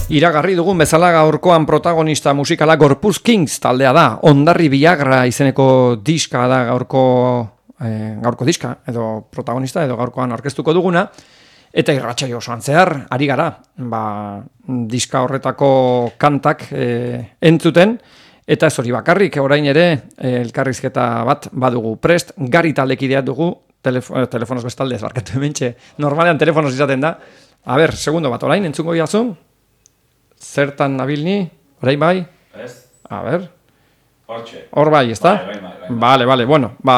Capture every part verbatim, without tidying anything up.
Iragarri dugun bezala gaurkoan protagonista musikala Gorpuz Kings taldea da. Ondarri Viagra izeneko diska da gaurko, eh, gaurko diska, edo protagonista, edo gaurkoan aurkeztuko duguna. Eta irratsaio osoan zehar, ari gara, ba, diska horretako kantak eh, entzuten, eta ez hori bakarrik, orain ere eh, elkarrizketa bat badugu prest, Gari taldekideak dugu, telefo, eh, telefonoz bestaldez, barkatu hementxe, normalean telefonoz izaten da. A ber, segundo bat, orain, entzungo giazu? Zertan nabilni? Orain bai? Ez. A ber. Hortxe. Hor bai, ezta? Bai, bai, bai, bai. Vale, vale, bueno, ba...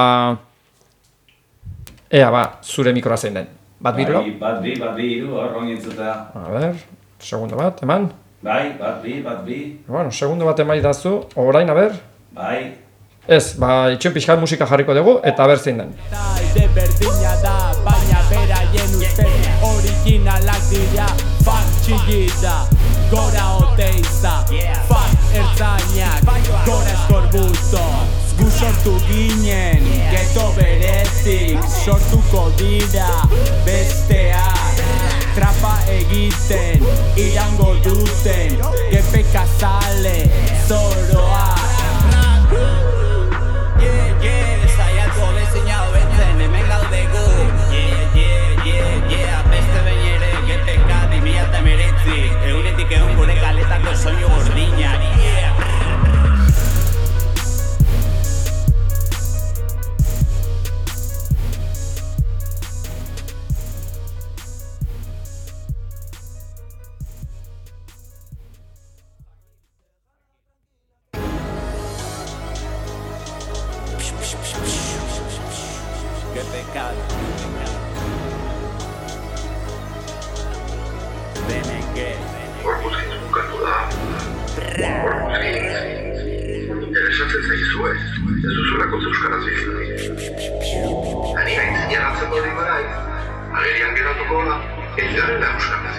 Ea, ba, zure mikroa zein den. Bat Bai, biru? bat bi, bat bi, iru, hor rongi entzutea. A ber, segundo bat, eman. Bai, bat bi, bat bi. Bueno, segundo bat eman idazu, orain, a ber. Bai. Ez, ba, itxen pixkat musika jarriko dugu, eta ber zein den. Talde berdina da, baina beraien uste originalak dira. Fak txigita, gora oteiza, fak ertzainak, gora eskorbuto. Gu sortu ginen, geto berezik, sortuko dira besteak. Trapa egiten, irango duten, gepeka zale, zoroa. Soño gordina, yeah. Qué pecado. Benengue. Gorpuz Kings bukatu da. Gorpuz Kings. Interesatzen zaizue, ez duzulako euskaraz bizitik. Ani hain zinagatzen baldin badaiz, agerian geratuko da, ez garela euskaraz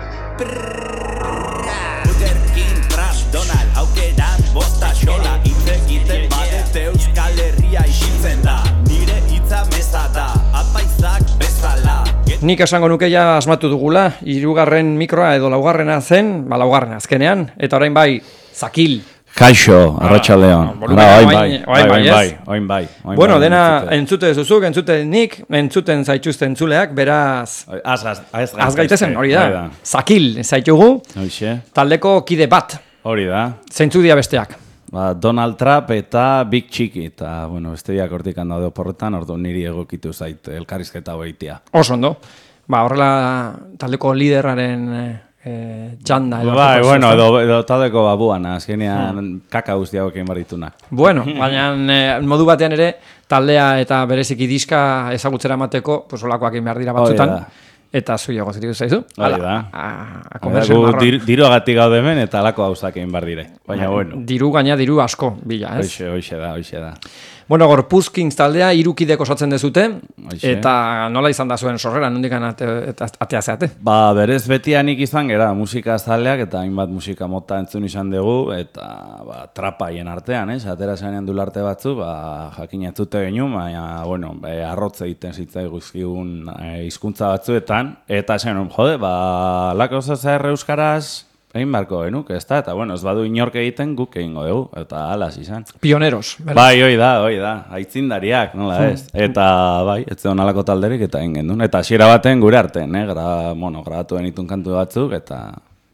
bizitik. Burger King, Trash, Donald, aukeran, bosta, xola, hitz egiten badete Euskal Herria isiltzen da. Nire hitza meza da, apaizak bezala. Nik esango nuke ja asmatu dugula, hirugarren mikroa edo laugarrena zen, ba laugarrena azkenean, eta orain bai, Zakil. Kaixo, arratsaldeon. Ah, bai, Oin bai, bai, bai, oin ez? bai, oin bai. oin Bueno, bai, dena entzute. entzute zuzuk, entzute nik, entzuten zaituzten entzuleak, beraz, Az, az, az, az gaitezen, hori Hori da. Zakil zaitugu, Hoxe, taldeko kide bat, hori da. zeintzu dira besteak. Ba, Donald Trump eta Big Chicky, eta, bueno, besteak hortik daude oporretan, ordu niri egokitu zait elkarrizketa hoitia. Oso ondo. Ba, horrela taldeko liderraren eh, eh, txanda. edo Bai, hartuko bueno, zuzten. edo, edo taldeko babuan, azkenean kaka guzti hauek egin baritunak. Bueno, baina eh, modu batean ere, taldea eta bereziki diska ezagutzera emateko, pues olakoak egin behar dira batzutan. da. Eta zuiago zeritu zaizu. Hori Hala, da. A, a Gu comerse marrón. dir, diruagatik gaude hemen eta alako gauzak egin bar dire. Baina, bueno, Diru gaina diru asko, bila, ez? hoxe, hoxe da, hoxe da. Bueno, Gorpuz Kings taldea hirukidek osatzen dezute, Hoxe. eta nola izan da zuen sorrera, nondik ate, eta atea zeate? Ba, berez betianik izan gera musika zaleak eta hainbat musika mota entzun izan dugu eta ba, trapaien artean, ez? Atera zenean dularte batzu, ba, jakin etzute genuen, baina, bueno, e, arrotze egiten zitzai guzkigun e, hizkuntza batzuetan, eta zen, jode, ba, lako zer euskaraz egin barko genuk, ez da? Eta, bueno, ez badu inork egiten guk egingo dugu, eta alas izan. Pioneros, beraz. Bai, hoi da, hoi da, aitzindariak, nola ez. Eta, bai, ez zegoen alako talderik eta egin gendun. Eta hasiera baten gure artean, eh? Gra, bueno, grabatu genitun kantu batzuk, eta...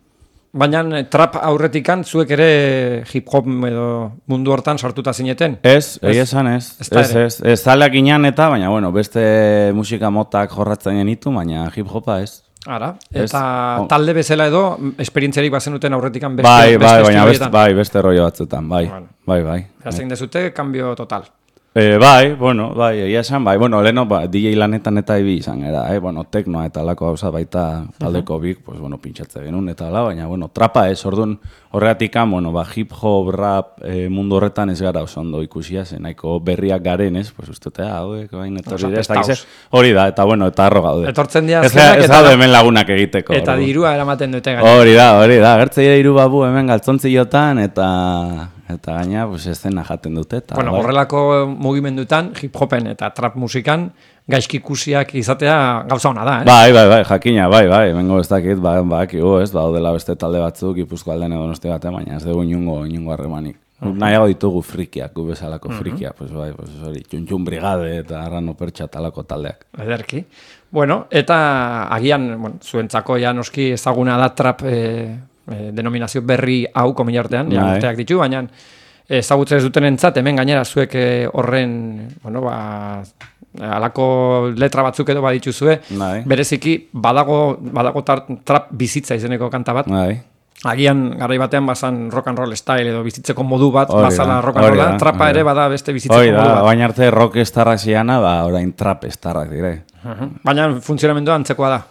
Baina eh, trap aurretikan zuek ere hip-hop edo mundu hortan sartuta zineten? Ez, egia esan ez. Ez da Ez, ere. ez, ez, zaleak inan eta, baina, bueno, beste musika motak jorratzen genitu, baina hip-hopa ez. Ara, Ez. eta Oh. talde bezala edo, esperientziarik bazenuten aurretikan beste, Bai, beste bai, baina beste, estiloietan. bai, beste rollo batzutan, bai, Bueno. bai, bai. Beraz egin dezute, cambio total. E, bai, bueno, bai, egia esan, bai, bueno, leheno, ba, D J lanetan eta ibi izan gara, eh? Bueno, teknoa eta lako gauza baita taldeko bik, pues, bueno, pintxatze genuen eta la, baina, bueno, trapa ez, orduan horregatikan, bueno, ba, hip-hop, rap, eh, mundu horretan ez gara oso ondo ikusia, zen nahiko berriak garen, ez, pues, uste, hauek, bain, eta hori da, ez dakiz, Zapestaos. hori da, eta, bueno, eta arro gaude. Etortzen dira Ez, azkenak ez eta- gaude hemen lagunak egiteko. Eta orduan. dirua eramaten dute gaina. Hori da, hori da, gertze ere hiru babu hemen galtzontziotan, eta eta gaina, pues, estena jaten dute. Eta, bueno, bai. horrelako mugimendutan, hip-hopen eta trap musikan, gaizkikusiak izatea gauza ona da, eh? Bai, bai, bai, jakina, bai, bai, bengo ez dakit, ba, bakigu, ez, daudela beste talde batzuk, Gipuzko aldean edo Donostia batean, baina ez dugu inungo, inungo harremanik. Uh-huh. Nahiago ditugu frikiak, gu bezalako uh-huh. frikiak, pues bai, pues hori, txuntxun brigade eta arrano pertsa talako taldeak. Ederki. Bueno, eta agian, bueno, zuentzako ja noski ezaguna da trap e, e, denominazio berri hau komila artean, ja urteak ditu, baina ezagutzen ez duten entzat, hemen gainera zuek horren, bueno, ba, alako letra batzuk edo badituzue, Bai. bereziki badago, badago tar, trap bizitza izeneko kanta bat. Bai. Agian garai batean bazan rock and roll style edo bizitzeko modu bat, Hori bazala da, rock and hori rolla, da, trapa hori ere da. bada beste bizitzeko Hori modu da, bat. baina arte rock estarrak ziana, ba, orain trap estarrak dire. Uh-huh. Baina funtzionamendua antzekoa da.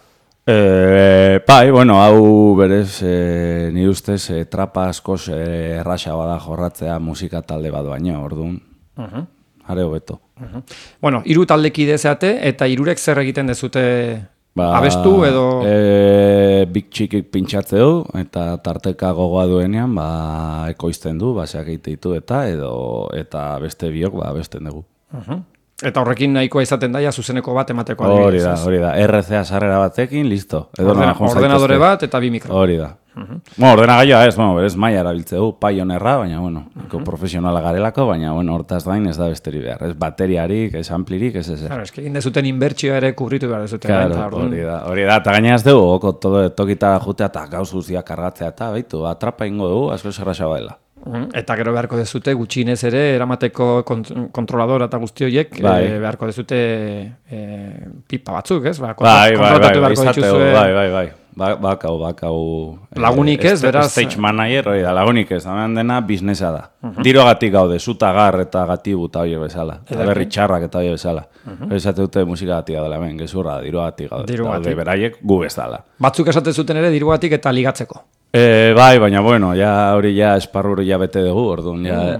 E, bai, bueno, hau berez, e, nire ustez, e, trapa askoz e, erraxa bada jorratzea musika talde bat baino, orduan. Uh-huh. Are hobeto. Uh-huh. Bueno, hiru taldekide zeate eta hirurek zer egiten dezute Ba, abestu edo... E, big txikik pintxatze du, eta tarteka gogoa duenean, ba, ekoizten du, baseak egite ditu eta, edo, eta beste biok, ba, abesten dugu. Uh-huh. Eta horrekin nahikoa izaten daia zuzeneko bat emateko. Hori da, hori da. R C A sarrera batekin, listo. Ordena, ordenadore bat eta bi mikro. Hori da. Uh-huh. Bueno, ordenagailua ez, bueno, berez maia erabiltze du, Pioneerra, baina, bueno, uh-huh. profesionala garelako, baina, bueno, hortaz gain ez da besteri behar. Ez bateriarik, ez amplirik, ez ez. Claro, es que egin dezuten inbertsioa ere kubritu behar dezuten. Claro, hori da, hori da. Eta gaina ez dugu, oko todo, tokita jutea eta gauz guztiak kargatzea eta, baitu, atrapa ingo dugu, asko zerraxa baila. Eta gero beharko dezute gutxinez ere eramateko kont kontroladora eta guzti horiek bai. e, beharko dezute e, pipa batzuk, ez? Ba, bai, bai, bai, bai, bai, bai, bai, bai. Ba, bakau, bakau... Lagunik ez, eh, beraz... Stage manager, hori da, lagunik ez, hemen dena biznesa da. Uh-huh. Dirogatik gaude, zutagar eta gatibu eta hori bezala. Eta berri txarrak eta hori bezala. Uh-huh. Esate dute musika gatik gaudela, hemen, gezurra, dirogatik gaude. Dirogatik. Beraiek gu bezala. Batzuk esaten zuten ere dirogatik eta ligatzeko. E, bai, baina bueno, ja hori ja esparru hori ja bete dugu, orduan, ja...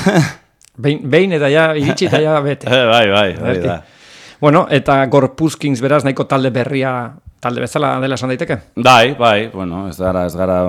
behin, behin eta ja iritsi eta ja bete. bai, bai, hori da. Bueno, eta Gorpuz Kings beraz nahiko talde berria, talde bezala dela esan daiteke? Bai, bai, bueno, ez gara, ez gara,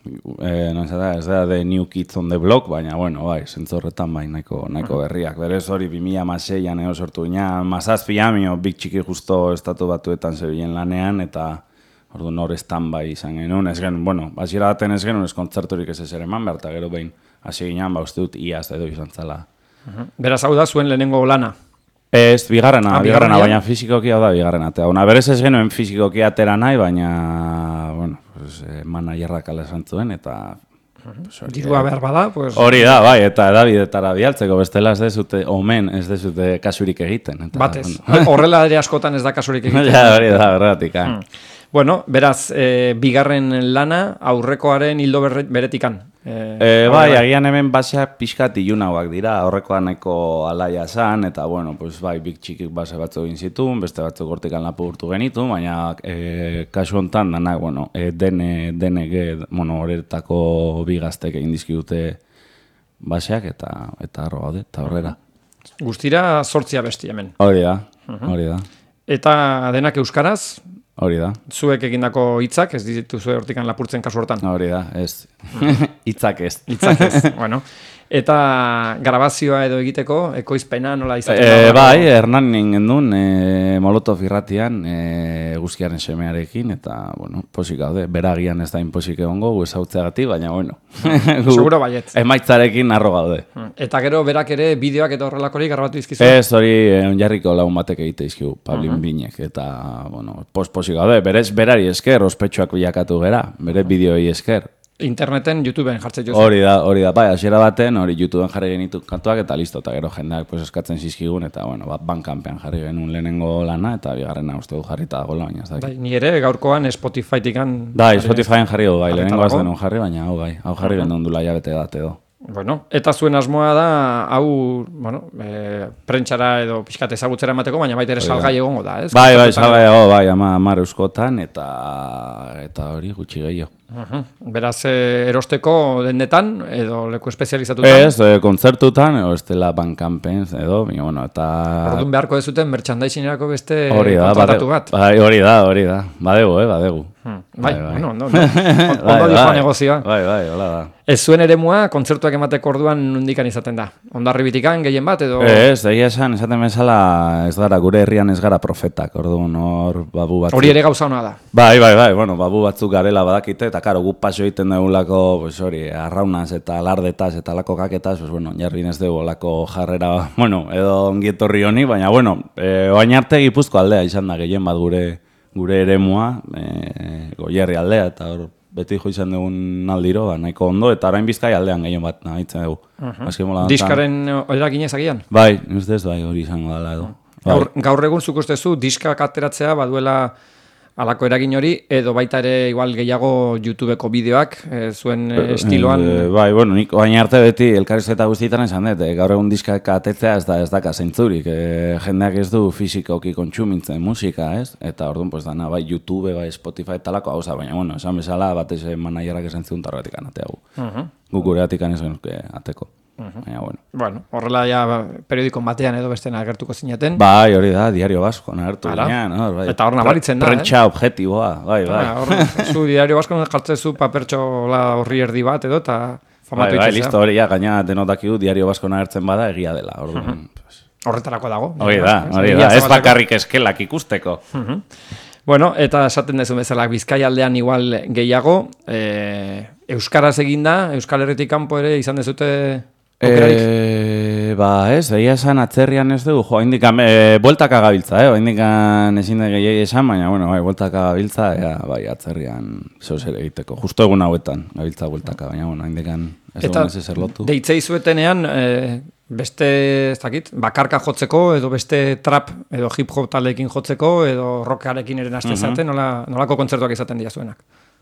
eh, no, ez da, ez da de New Kids on the Block, baina, bueno, bai, zentzorretan bai, nahiko, nahiko berriak. Berez hori, bi mila hamaseian eo sortu gina, mazazpi amio, big txiki justo estatu batuetan zebilen lanean, eta... Orduan hor stand-by izan genuen, ez genuen, bueno, hasiera baten ez genuen, ez kontzerturik ez ezer eman behar, eta gero behin hasi ginean, ba, uste dut, iaz edo izan zala. Uh-huh. Beraz hau da zuen lehenengo lana? Ez, bigarrena, ah, bigarrena, baina fizikoki hau da bigarrena. Eta, una, berez ez genuen fizikoki atera nahi, baina, bueno, pues, eh, managerrak ala esan zuen, eta... Pues, dirua behar bada, pues... Hori da, bai, eta edabidetara bialtzeko, bestela ez dezute, omen, ez dezute kasurik egiten. Eta, batez, bueno. Horrela ere askotan ez da kasurik egiten. Ja, hori da, horregatik, ah. Hmm. Bueno, beraz, e, bigarren lana aurrekoaren hildo beretikan. E, e, bai, agian hemen baseak pixkat ilunauak dira, aurrekoa nahiko alaia zan, eta, bueno, pues, bai, big txikik base batzuk egin zituen, beste batzuk hortikan lapurtu genitu, baina e, kasu honetan danak, bueno, e, dene, denege, bueno, horretako bigaztek egin dizkidute baseak, eta eta arro gaude, eta horrera. Guztira sortzia besti hemen. Hori da, hori da. Eta denak euskaraz? Hori da. Zuek egindako hitzak, ez dituzue hortikan lapurtzen kasu hortan? Hori da, ez. Hitzak ez. Hitzak ez, bueno. Eta grabazioa edo egiteko, ekoizpena nola izaten e, da? Bai, Hernan ningen duen, e, Molotov irratian, e, guzkiaren semearekin, eta, bueno, posik gaude. Beragian ez da inposik egongo, gu ezautzeagatik, baina, bueno. Seguro baiet. Emaitzarekin arro gaude. Eta gero berak ere bideoak eta horrelakorik grabatu izkizu? Ez, hori onjarriko lagun batek egite izkiu, Pablin uh-huh. Binek, eta, bueno, pos-posik gaude. Berez, berari esker, ospetsuak bilakatu gera, bere bideoi esker. Interneten, YouTubeen jartzen jozu. Hori da, hori da, bai, hasiera baten, hori YouTubeen jarri genitu kantuak eta listo, eta gero jendeak pues, eskatzen zizkigun, eta, bueno, bat Bandcampean jarri genuen lehenengo lana, eta bigarrena uste du jarrita dagoela, baina ez da. Bai, ni ere gaurkoan Spotify-tikan... Bai, Spotifyen jarri gu, bai, lehenengo az denun jarri, baina hau bai, hau jarri uh-huh. genuen dula jabete bat edo. Bueno, eta zuen asmoa da, hau, bueno, e, prentxara edo pixkat ezagutzera emateko, baina baita ere salgai egongo da, ez? Bai, bai, salgai egongo, bai, ama, amar euskotan, eta, eta hori gutxi gehiago. Uh-huh. Beraz, e, erosteko dendetan, edo leku espezializatutan? Ez, e, kontzertutan, edo estela Bandcampen, edo, bueno, eta... Orduan beharko dezuten merchandising-erako beste hori da, kontratatu bat. Bai, hori da, hori da, badegu, eh, badegu. Hmm. Bai, bai, bai. bueno, no, no. Ondo dijoa negozioa. Bai, bai, hola da. Ez zuen eremua, kontzertuak emateko orduan nondikan izaten da. Hondarribitikan gehien bat edo... Ez, egia esan, esaten bezala, ez gara, gure herrian ez gara profetak, orduan hor babu batzuk. Hori ere gauza hona da. Bai, bai, bai, bueno, babu batzuk garela badakite, eta karo, guk paso egiten dugulako, pues hori, arraunaz eta alardetaz eta lako kaketaz, pues bueno, jarrin ez dugu lako jarrera, bueno, edo ongietorri honi, baina, bueno, e, oain arte Gipuzko aldea izan da gehien bat gure gure eremua, e, Goierri aldea, eta hor beti jo izan dugun aldiro, ba, nahiko ondo, eta orain Bizkai aldean gehien bat nahitzen dugu. Uh-huh. Diskaren eraginez agian? Bai, ustez, bai, hori izango dela edo. Bai. Gaur, gaur egun zuk ustezu, diskak ateratzea baduela alako eragin hori, edo baita ere igual gehiago YouTubeko bideoak, e, zuen e, estiloan? E, bai, bueno, nik oain arte beti elkarrizketa guztietan esan dut, e, gaur egun diskak atetzea ez da ez daka zeintzurik, e, jendeak ez du fisikoki kontsumintzen musika, ez? Eta orduan, pues dana, bai YouTube, bai Spotify talako hauza, baina, bueno, esan bezala, batez manajerak esan zion targatik anateagu. Uh-huh. Guk gure atik anez genuke ateko. Uh-huh. Baina, bueno. Bueno, horrela ja periodikon batean edo bestean agertuko zineten. Bai, hori da, Diario Vasco agertu ginean. No? Bai. Eta hor nabaritzen da, Prentsa eh? objetiboa, bai, bai. Hor, zu Diario Vasco jartzezu papertxola horri erdi bat edo, eta famatu bai, bai, itzea. listo, hori, ja, gaina denotakigu Diario Vasco agertzen bada egia dela. Orduan, uh-huh. pues... Horretarako dago. Hori da, hori da, ez bakarrik eskelak ikusteko. Uh-huh. Bueno, eta esaten dezu bezala, Bizkai aldean igual gehiago, e, euskaraz eginda, Euskal Herritik kanpo ere izan dezute aukerarik? E, ba ez, egia esan atzerrian ez dugu, jo, indikan, e, bueltaka gabiltza, eh? Indikan ezin da gehiagi esan, baina, bueno, bai, bueltaka gabiltza, ea, bai, atzerrian zeus ere egiteko. Justo egun hauetan, gabiltza bueltaka, baina, bueno, indikan ez dugun ez ezer lotu. Eta deitzei zuetenean, e, beste, ez dakit, bakarka jotzeko, edo beste trap, edo hip-hop taldeekin jotzeko, edo rockarekin ere naste zaten, nola, nolako kontzertuak izaten dira zuenak?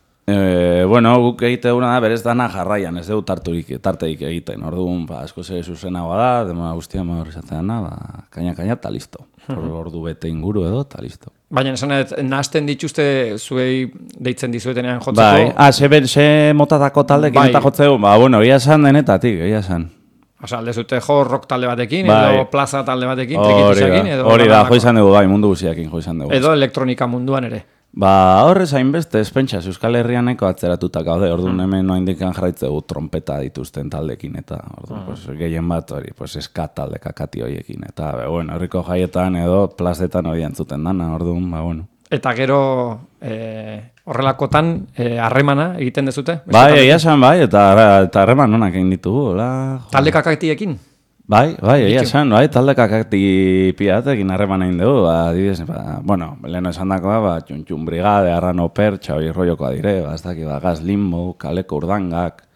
E, bueno, guk egite duguna da, berez dana jarraian, ez dugu tarturik, tarteik egiten. Orduan, ba, asko ze zuzenagoa da, demora guztia ma horrezatzen da, ba, kaina-kaina, eta listo. Ordu bete inguru edo, eta listo. Baina esan ez, nahazten dituzte zuei deitzen dizuetenean jotzeko? Bai, ah, ze, ze motatako taldekin bai. Eta jotzeko, ba, bueno, egia esan denetatik, egia esan. Osa, alde zute jo rock talde batekin, bai. Edo plaza talde batekin, trikitusakin, edo... Hori da, jo izan dugu, bai, mundu guziakin jo izan dugu. Edo elektronika munduan ere. Ba, horrez hainbeste, ez pentsa, Euskal Herrian eko atzeratuta gaude, orduan hemen noa indikan jarraitzegu trompeta dituzten taldekin, eta orduan, pues, gehien bat hori, pues, eskat talde kakati horiekin, eta, be, bueno, horriko jaietan edo plazetan hori antzuten dana, orduan, ba, bueno. Eta gero, eh, horrelakotan, harremana eh, egiten dezute? Bai, egia esan, bai, eta harreman honak egin ditugu, hola. Talde kakatiekin? Bai, bai, egia esan, bai, talde kakati piatekin harreman egin dugu, ba, dibes, ba, bueno, leheno esan dakoa, ba, Txuntxun Brigade, Arrano Pertsa, hori rollokoa dire, ba, ez daki, ba, Gaz Limbo, Kaleko Urdangak,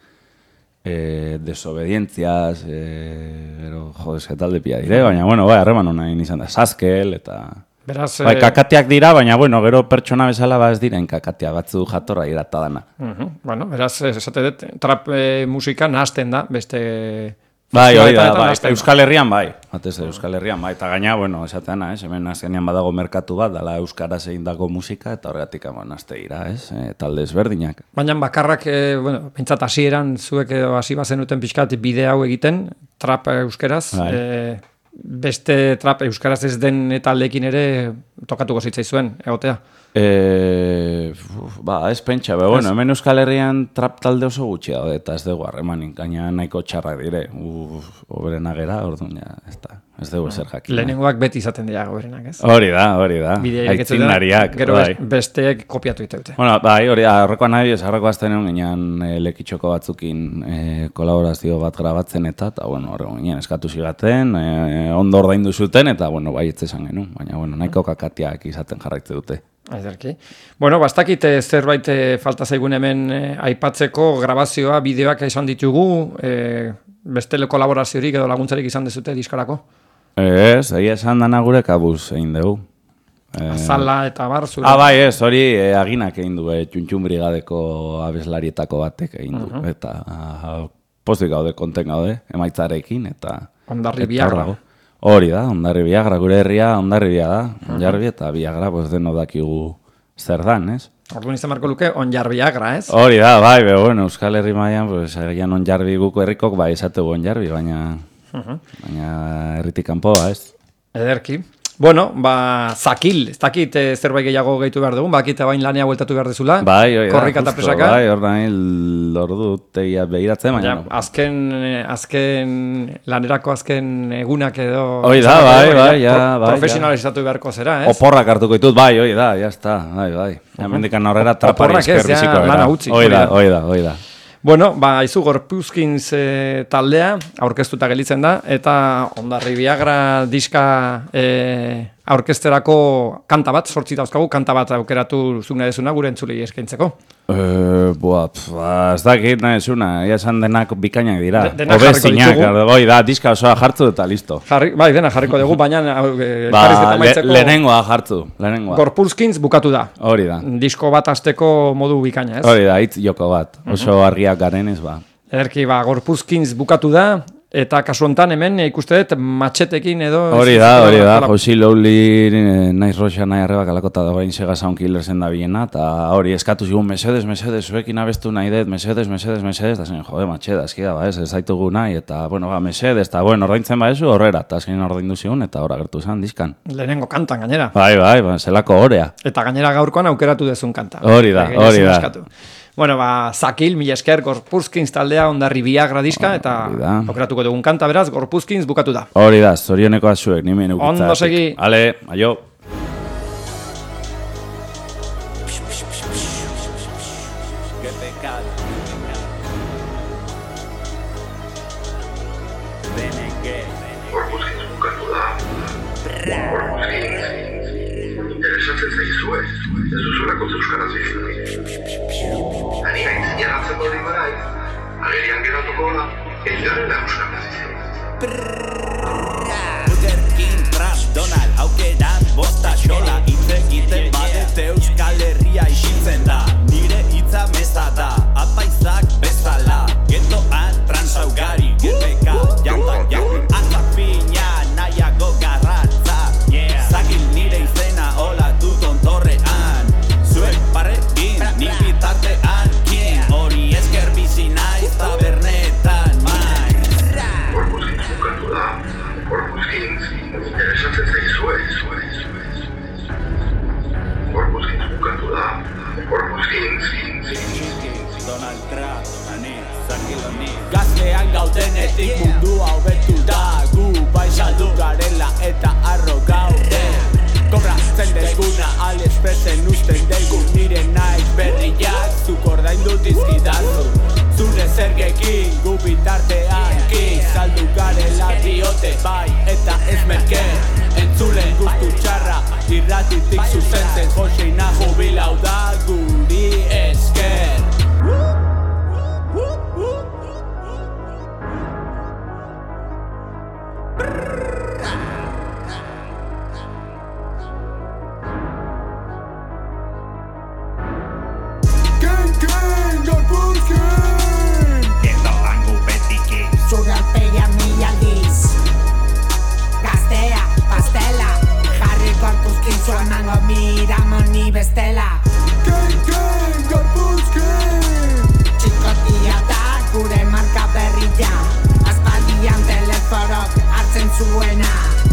eh, Desobedientziaz, eh, ero, jodez, talde pia dire, baina, bueno, bai, harreman hona egin izan da, Saskel, eta... Beraz, bai, kakatiak dira, baina, bueno, gero pertsona bezala, ba, ez diren kakatia batzu jatorra irata dana. Uh-huh. Bueno, beraz, esate dut, trap e, musika nahazten da, beste... Bai, hori da, bai, Euskal Herrian bai, batez Euskal Herrian bai, eta gaina, bueno, esatean, ez, hemen azkenean badago merkatu bat, dala Euskaraz egin dago musika, eta horregatik amon azte ira, ez, e, talde ezberdinak. Baina bakarrak, e, bueno, pentsat hasieran zuek edo hasi bazenuten pixkat bide hau egiten, trap euskeraz, bai. e, beste trap euskaraz ez den taldeekin ere tokatuko zitzaizuen, egotea? E, ba, ez pentsa, be, bueno, hemen Euskal Herrian trap talde oso gutxi daude, eta ez dugu harremanik, gaina nahiko txarrak dire, oberena gera, orduan, ja, ez da, ez dugu ezer jakin. Lehenengoak beti izaten dira oberenak, ez? Hori da, hori da, aitzindariak, gero bai. Besteek kopiatu iteute. Bueno, bai, hori da, horrekoan nahi, ez horreko azten egon ginean e, lekitxoko batzukin e, kolaborazio bat grabatzen eta, eta, bueno, horrekoan ginean eskatu zigaten, e, ondo ordaindu zuten, eta, bueno, bai, etzezan genuen, baina, bueno, nahiko kakatiak izaten jarraitze dute. Aizerki. Bueno, bastakit zerbait e, falta zaigun hemen e, aipatzeko grabazioa, bideoak izan ditugu, e, beste kolaboraziorik edo laguntzarik izan dezute diskarako? Ez, egia esan dana gure kabuz egin dugu. E, Azala eta bar, zure? Ah, bai, ez, hori e, aginak egin du, e, Txuntxun Brigadeko abeslarietako batek egin du, uh-huh. eta a, pozik gaude, konten gaude, emaitzarekin, eta... Ondarri Biagra. Hori da, Ondarri Biagra, gure herria Ondarri Biagra da, Onjarbi eta Biagra, pues deno dakigu zer dan, ez? Orduan izan marko luke, Onjarbi Biagra, ez? Hori da, bai, be, bueno, Euskal Herri maian, pues, egian Onjarbi guko herrikok, bai, esategu Onjarbi, baina, uh-huh. baina herritik kanpoa, ez? Ederki. Bueno, ba, zakil, ez dakit eh, zerbait gehiago gehitu behar dugun, bakit bain lanea bueltatu behar dezula. Bai, oi da, korrika eta justo, presaka. bai, hor nahi, ordu tegia behiratzen, baina. Ja, azken, eh, azken, lanerako azken egunak edo... Oi da, bai, bai, ja, pro, bai. profesionalizatu beharko zera, ez? Oporrak hartuko ditut, bai, oi da, ya está, bai, bai. Hemendikan aurrera trapari Oporrak ez, esker ja, biziko, lana era. utzi, Oi da, hori oi da, oi da. Bueno, ba, izu Gorpuzkins e, taldea, aurkeztuta gelitzen da, eta Ondarri Viagra diska e, aurkezterako kanta bat, sortzi dauzkagu, kanta bat aukeratu zune dezuna gure entzulei eskaintzeko. Eh, boa, pf, ba, ez dakit, nahi zuna, ia esan denak bikainak dira. De- denak jarriko ditugu. Oi da, diska osoa jartzu eta listo. Jarri, bai, dena jarriko dugu, baina e, Ba, elkarrizketa le, amaitzeko lehenengoa jartzu, lehenengoa. Gorpuzkins bukatu da. Hori da, Disko bat asteko modu bikaina, ez? hori da, hitz joko bat. Oso argiak garen ez, ba. Ederki, ba, Gorpuzkins bukatu da, eta kasu honetan hemen ikuste dut matxetekin edo... Hori da, hori da, Josi Lowly, naiz roxa nahi arrebak alakota da bain Sega Sound Killersen da biena, eta hori eskatu zigun, mesedes, mesedes, zuekin abestu nahi dut, mesedes, mesedes, mesedes, eta zen, jode, matxeda, eskida, ba, ez, ez zaitugu nahi, eta, bueno, ba, mesedes, eta, bueno, ordaintzen ba ezu, horrera, eta azkenin ordaindu zigun, eta hor agertu zen, diskan. Lehenengo kantan, gainera. Bai, bai, ba, zelako orea. Eta gainera gaurkoan aukeratu dezun kanta. Hori da, Gehiago hori da. eskatu. Bueno, ba, Zakil, mila esker, Gorpuzkins taldea, Ondarri Viagra diska, eta Hori da. aukeratuko dugun kanta, beraz, Gorpuzkins bukatu da. Hori da, zorioneko azuek, nimen ukitza. Ondo segi. Ale, aio. Qué pecado. Renegade. Gorpuzkins bukatu da. Gorpuzkins. Interesatzen zaizue, ez duzulako euskaraz izan. Ani hain zinaratzen baldin badaiz, agerian geratuko da, ez garela euskaraz izan. Burger King, Trash, Donald, aukeran bosta xola. Hitz egiten badete Euskal Herria isiltzen da. Nire hitza meza da, apaizak bezala. Getoan transa ugari, gerbeka, jantak jakin. Azafina, nahiago garratza. Zakil nire izena hola du tontorrean. Zuek parekin, ni bitartean kin. Hori esker bizi naiz tabernetan maiz. Gorpuzkins bukatu da. Gorpuzkins. Interesatzen zaizue. Gorpuzkins bukatu da. Gorpuzkins. Donald Trump, ani, Zakil honi. Gaztean gaudenetik mundua hobetu da. Gu bai saldu garela eta arro gaude. Kobratzen deguna AliExpressen usten dugu. Nire naiz berriak zuk ordaindu dizkidazu. Zure zergekin gu bitartean kin. Saldu garela diote bai eta ez merke. Entzulen guztu txarra irratitik zuzentzen. Joseina jubilau da guri esker. Zure alpegia mila aldiz Gaztea, pastela Jarri Gorpuzkin zuenango miramo ni bestela Txikotia da gure marka berria Aspaldian teleforok hartzen zuena